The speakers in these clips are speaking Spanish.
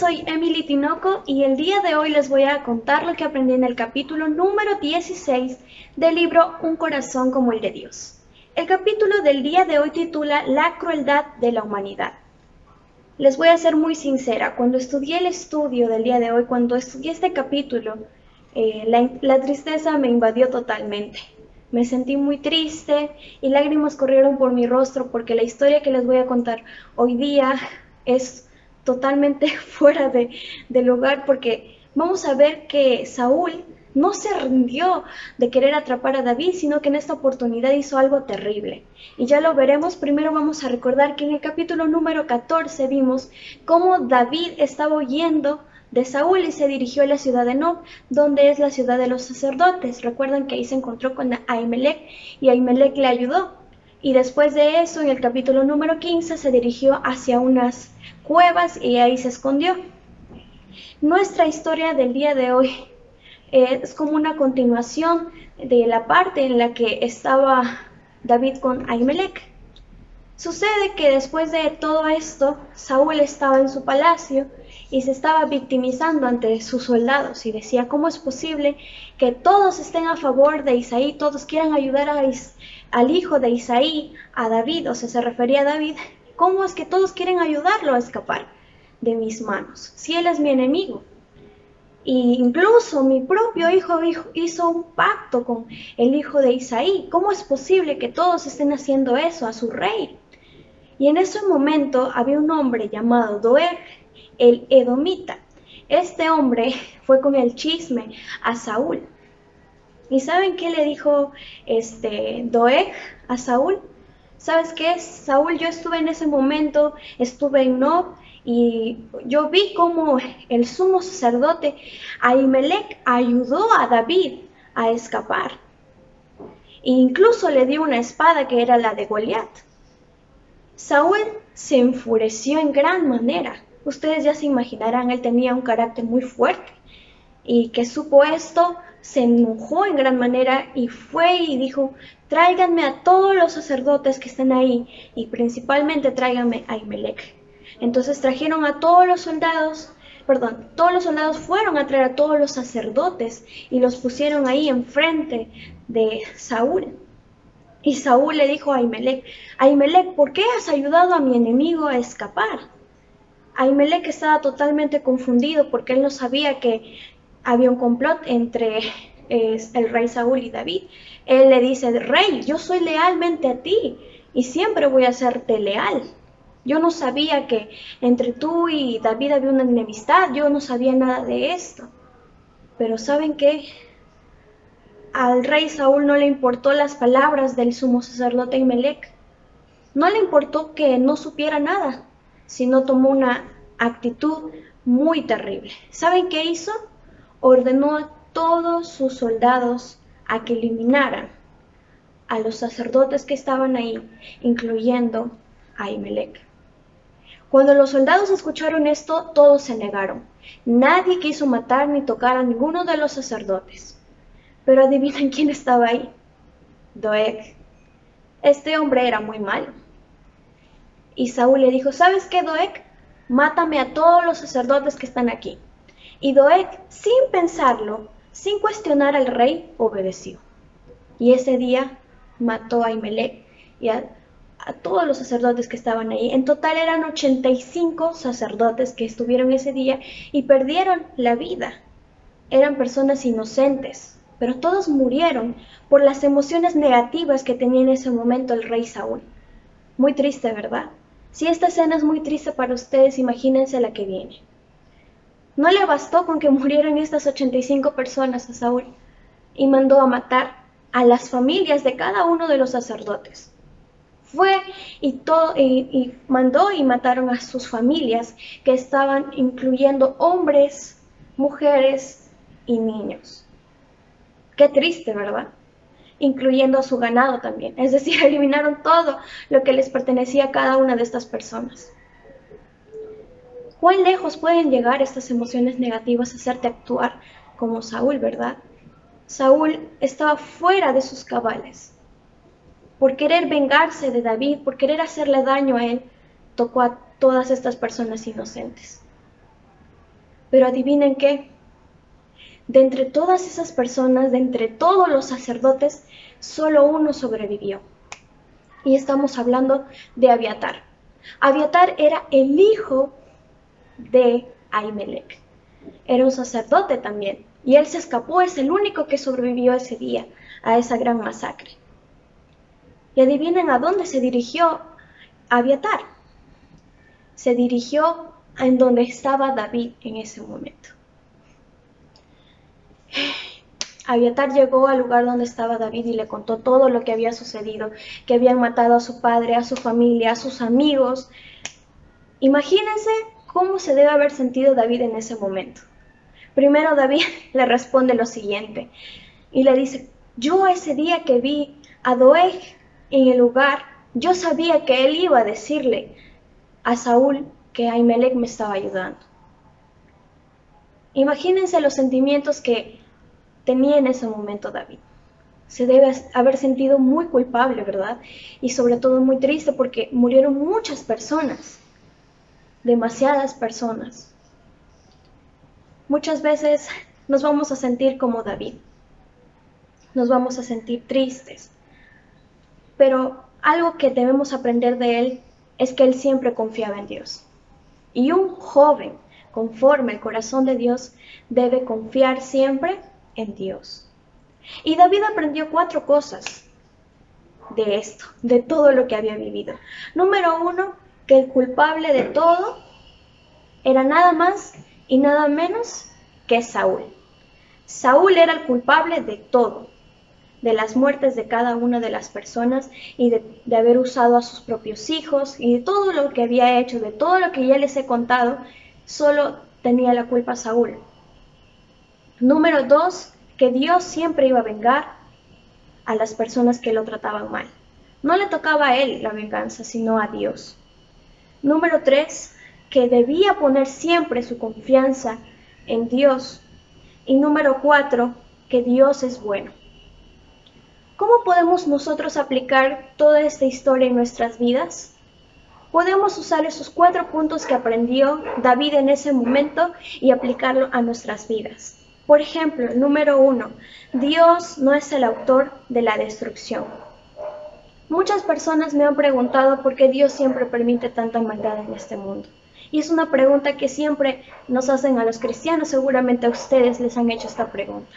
soy Emily Tinoco y el día de hoy les voy a contar lo que aprendí en el capítulo número 16 del libro Un corazón como el de Dios. El capítulo del día de hoy titula La crueldad de la humanidad. Les voy a ser muy sincera, cuando estudié el estudio del día de hoy, cuando estudié este capítulo, la tristeza me invadió totalmente. Me sentí muy triste y lágrimas corrieron por mi rostro porque la historia que les voy a contar hoy día es totalmente fuera de lugar, porque vamos a ver que Saúl no se rindió de querer atrapar a David, sino que en esta oportunidad hizo algo terrible. Y ya lo veremos. Primero vamos a recordar que en el capítulo número 14 vimos cómo David estaba huyendo de Saúl y se dirigió a la ciudad de Nob, donde es la ciudad de los sacerdotes. Recuerdan que ahí se encontró con Ahimelech y Ahimelech le ayudó. Y después de eso, en el capítulo número 15, se dirigió hacia unas cuevas y ahí se escondió. Nuestra historia del día de hoy es como una continuación de la parte en la que estaba David con Ahimelech. Sucede que después de todo esto, Saúl estaba en su palacio y se estaba victimizando ante sus soldados y decía, ¿cómo es posible que todos estén a favor de Isaí, todos quieran ayudar al hijo de Isaí, a David? O sea, se refería a David. ¿Cómo es que todos quieren ayudarlo a escapar de mis manos, si él es mi enemigo? Y incluso mi propio hijo hizo un pacto con el hijo de Isaí. ¿Cómo es posible que todos estén haciendo eso a su rey? Y en ese momento había un hombre llamado Doeg, el edomita. Este hombre fue con el chisme a Saúl. ¿Y saben qué le dijo Doeg a Saúl? ¿Sabes qué, Saúl? Yo estuve en ese momento, estuve en Nob, y yo vi cómo el sumo sacerdote Ahimelech ayudó a David a escapar. E incluso le dio una espada que era la de Goliat. Saúl se enfureció en gran manera. Ustedes ya se imaginarán, él tenía un carácter muy fuerte. Y que supo esto, se enojó en gran manera y fue y dijo, tráiganme a todos los sacerdotes que estén ahí y principalmente tráiganme a Ahimelech. Entonces trajeron a todos los soldados, todos los soldados fueron a traer a todos los sacerdotes y los pusieron ahí enfrente de Saúl. Y Saúl le dijo a Ahimelech, ¿por qué has ayudado a mi enemigo a escapar? Ahimelech estaba totalmente confundido porque él no sabía que había un complot entre el rey Saúl y David. Él le dice, rey, yo soy lealmente a ti y siempre voy a serte leal. Yo no sabía que entre tú y David había una enemistad, yo no sabía nada de esto. Pero ¿saben qué? Al rey Saúl no le importó las palabras del sumo sacerdote Ahimelech. No le importó que no supiera nada, sino tomó una actitud muy terrible. ¿Saben qué hizo? Ordenó a todos sus soldados a que eliminaran a los sacerdotes que estaban ahí, incluyendo a Ahimelech. Cuando los soldados escucharon esto, todos se negaron. Nadie quiso matar ni tocar a ninguno de los sacerdotes. Pero adivinen quién estaba ahí. Doeg. Este hombre era muy malo. Y Saúl le dijo, ¿sabes qué, Doeg? Mátame a todos los sacerdotes que están aquí. Y Doeg, sin pensarlo, sin cuestionar al rey, obedeció. Y ese día mató a Ahimelech y a todos los sacerdotes que estaban ahí. En total eran 85 sacerdotes que estuvieron ese día y perdieron la vida. Eran personas inocentes, pero todos murieron por las emociones negativas que tenía en ese momento el rey Saúl. Muy triste, ¿verdad? Si esta escena es muy triste para ustedes, imagínense la que viene. No le bastó con que murieran estas 85 personas a Saúl y mandó a matar a las familias de cada uno de los sacerdotes. Fue y mandó y mataron a sus familias, que estaban incluyendo hombres, mujeres y niños. Qué triste, ¿verdad? Incluyendo a su ganado también. Es decir, eliminaron todo lo que les pertenecía a cada una de estas personas. ¿Cuán lejos pueden llegar estas emociones negativas a hacerte actuar como Saúl, verdad? Saúl estaba fuera de sus cabales. Por querer vengarse de David, por querer hacerle daño a él, tocó a todas estas personas inocentes. Pero adivinen qué, de entre todas esas personas, de entre todos los sacerdotes, solo uno sobrevivió. Y estamos hablando de Abiatar. Abiatar era el hijo de Ahimelech. Era un sacerdote también. Y él se escapó, es el único que sobrevivió ese día a esa gran masacre. Y adivinen a dónde se dirigió Abiatar. Se dirigió a en donde estaba David en ese momento. Abiatar llegó al lugar donde estaba David y le contó todo lo que había sucedido, que habían matado a su padre, a su familia, a sus amigos. Imagínense cómo se debe haber sentido David en ese momento. Primero David le responde lo siguiente y le dice, yo ese día que vi a Doeg en el lugar, yo sabía que él iba a decirle a Saúl que Ahimelech me estaba ayudando. Imagínense los sentimientos que tenía en ese momento David. Se debe haber sentido muy culpable, ¿verdad? Y sobre todo muy triste porque murieron muchas personas, demasiadas personas. Muchas veces nos vamos a sentir como David, nos vamos a sentir tristes, pero algo que debemos aprender de él es que él siempre confiaba en Dios. Y un joven, conforme al corazón de Dios, debe confiar siempre en Dios. Y David aprendió 4 cosas de esto, de todo lo que había vivido. Número 1, que el culpable de todo era nada más y nada menos que Saúl. Saúl era el culpable de todo, de las muertes de cada una de las personas y de haber usado a sus propios hijos y de todo lo que había hecho, de todo lo que ya les he contado, solo tenía la culpa Saúl. Número 2, que Dios siempre iba a vengar a las personas que lo trataban mal. No le tocaba a él la venganza, sino a Dios. Número 3, que debía poner siempre su confianza en Dios. Y número 4, que Dios es bueno. ¿Cómo podemos nosotros aplicar toda esta historia en nuestras vidas? Podemos usar esos 4 puntos que aprendió David en ese momento y aplicarlo a nuestras vidas. Por ejemplo, el número 1, Dios no es el autor de la destrucción. Muchas personas me han preguntado por qué Dios siempre permite tanta maldad en este mundo. Y es una pregunta que siempre nos hacen a los cristianos, seguramente a ustedes les han hecho esta pregunta.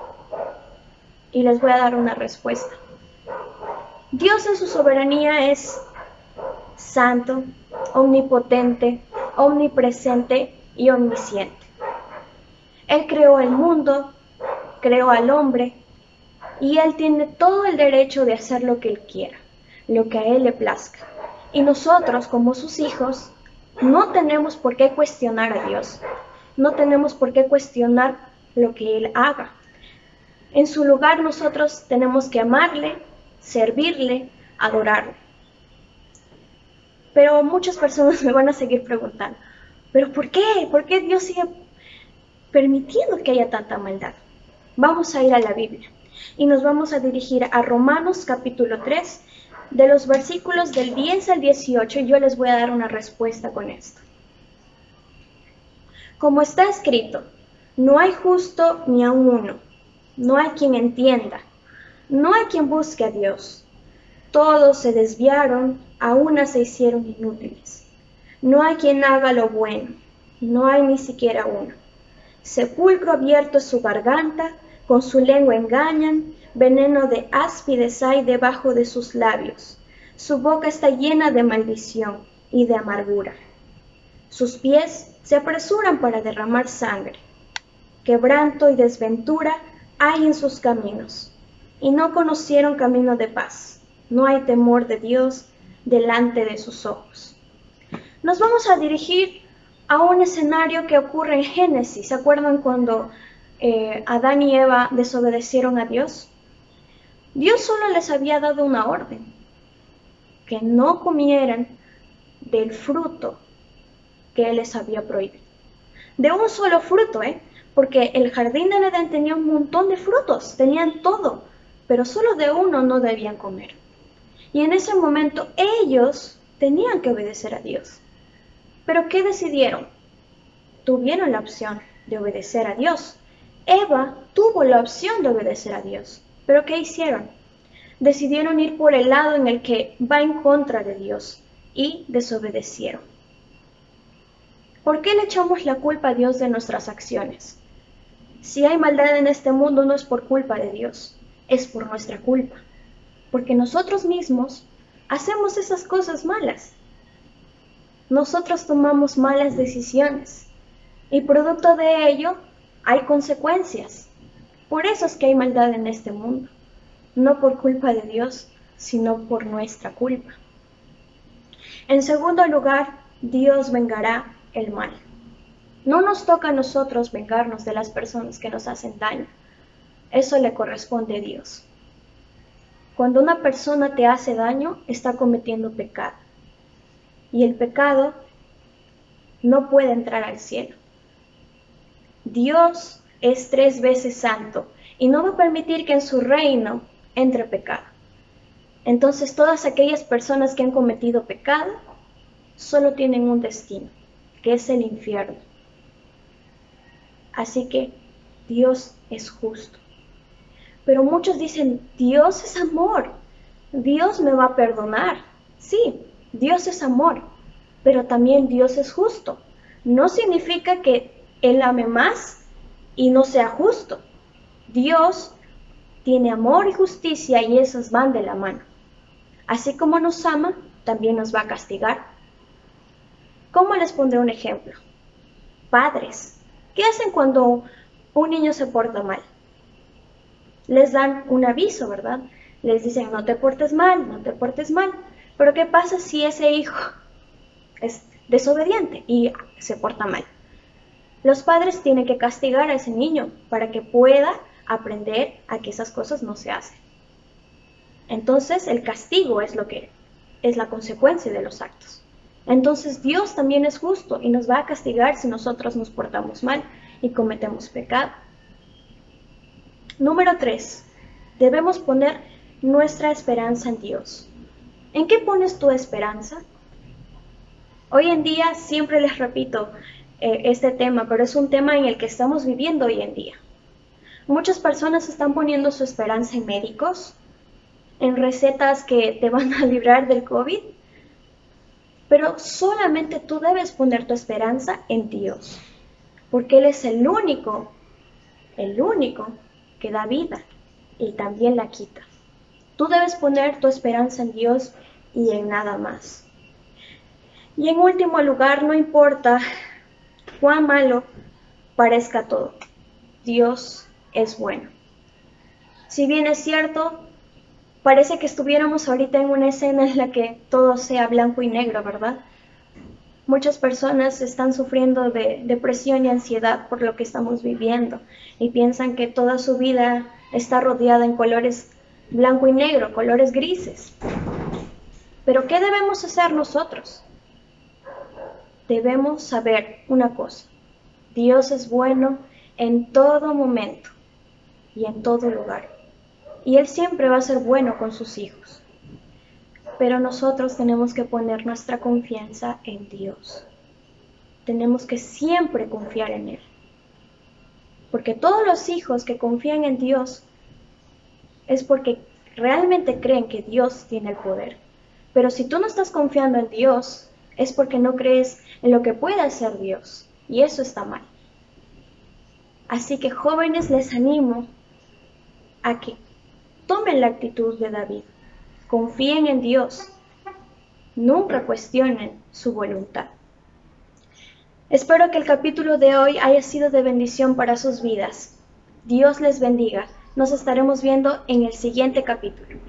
Y les voy a dar una respuesta. Dios en su soberanía es santo, omnipotente, omnipresente y omnisciente. Él creó el mundo, creó al hombre, y Él tiene todo el derecho de hacer lo que Él quiera, lo que a Él le plazca. Y nosotros, como sus hijos, no tenemos por qué cuestionar a Dios, no tenemos por qué cuestionar lo que Él haga. En su lugar nosotros tenemos que amarle, servirle, adorarle. Pero muchas personas me van a seguir preguntando, ¿pero por qué? ¿Por qué Dios sigue permitiendo que haya tanta maldad? Vamos a ir a la Biblia y nos vamos a dirigir a Romanos capítulo 3, de los versículos del 10 al 18, y yo les voy a dar una respuesta con esto. Como está escrito, no hay justo ni aun uno, no hay quien entienda, no hay quien busque a Dios. Todos se desviaron, a una se hicieron inútiles. No hay quien haga lo bueno, no hay ni siquiera uno. Sepulcro abierto es su garganta, con su lengua engañan, veneno de áspides hay debajo de sus labios. Su boca está llena de maldición y de amargura. Sus pies se apresuran para derramar sangre. Quebranto y desventura hay en sus caminos, y no conocieron camino de paz. No hay temor de Dios delante de sus ojos. Nos vamos a dirigir a un escenario que ocurre en Génesis. ¿Se acuerdan cuando Adán y Eva desobedecieron a Dios? Dios solo les había dado una orden, que no comieran del fruto que Él les había prohibido. De un solo fruto, porque el jardín del Edén tenía un montón de frutos, tenían todo, pero solo de uno no debían comer. Y en ese momento ellos tenían que obedecer a Dios. ¿Pero qué decidieron? Tuvieron la opción. de obedecer a Dios. Eva tuvo la opción de obedecer a Dios, pero ¿qué hicieron? Decidieron ir por el lado en el que va en contra de Dios y desobedecieron. ¿Por qué le echamos la culpa a Dios de nuestras acciones? Si hay maldad en este mundo no es por culpa de Dios, es por nuestra culpa, porque nosotros mismos hacemos esas cosas malas. Nosotros tomamos malas decisiones y producto de ello hay consecuencias. Por eso es que hay maldad en este mundo, no por culpa de Dios, sino por nuestra culpa. En segundo lugar, Dios vengará el mal. No nos toca a nosotros vengarnos de las personas que nos hacen daño. Eso le corresponde a Dios. Cuando una persona te hace daño, está cometiendo pecado. Y el pecado no puede entrar al cielo. Dios es 3 veces santo y no va a permitir que en su reino entre pecado. Entonces todas aquellas personas que han cometido pecado solo tienen un destino, que es el infierno. Así que Dios es justo. Pero muchos dicen, Dios es amor, Dios me va a perdonar. Sí, Dios es amor, pero también Dios es justo. No significa que Él ame más y no sea justo. Dios tiene amor y justicia y esos van de la mano. Así como nos ama, también nos va a castigar. ¿Cómo les pondré un ejemplo? Padres, ¿qué hacen cuando un niño se porta mal? Les dan un aviso, ¿verdad? Les dicen, no te portes mal, no te portes mal. Pero ¿qué pasa si ese hijo es desobediente y se porta mal? Los padres tienen que castigar a ese niño para que pueda aprender a que esas cosas no se hacen. Entonces el castigo es lo que es la consecuencia de los actos. Entonces Dios también es justo y nos va a castigar si nosotros nos portamos mal y cometemos pecado. Número 3. Debemos poner nuestra esperanza en Dios. ¿En qué pones tu esperanza? Hoy en día siempre les repito este tema, pero es un tema en el que estamos viviendo hoy en día. Muchas personas están poniendo su esperanza en médicos, en recetas que te van a librar del COVID, pero solamente tú debes poner tu esperanza en Dios, porque Él es el único que da vida y también la quita. Tú debes poner tu esperanza en Dios y en nada más. Y en último lugar, no importa cuán malo parezca todo, Dios es bueno. Si bien es cierto, parece que estuviéramos ahorita en una escena en la que todo sea blanco y negro, ¿verdad? Muchas personas están sufriendo de depresión y ansiedad por lo que estamos viviendo y piensan que toda su vida está rodeada en colores blanco y negro, colores grises. Pero ¿qué debemos hacer nosotros? Debemos saber una cosa: Dios es bueno en todo momento y en todo lugar. Y Él siempre va a ser bueno con sus hijos. Pero nosotros tenemos que poner nuestra confianza en Dios. Tenemos que siempre confiar en Él. Porque todos los hijos que confían en Dios es porque realmente creen que Dios tiene el poder. Pero si tú no estás confiando en Dios, es porque no crees en lo que puede hacer Dios. Y eso está mal. Así que jóvenes, les animo a que tomen la actitud de David. Confíen en Dios. Nunca cuestionen su voluntad. Espero que el capítulo de hoy haya sido de bendición para sus vidas. Dios les bendiga. Nos estaremos viendo en el siguiente capítulo.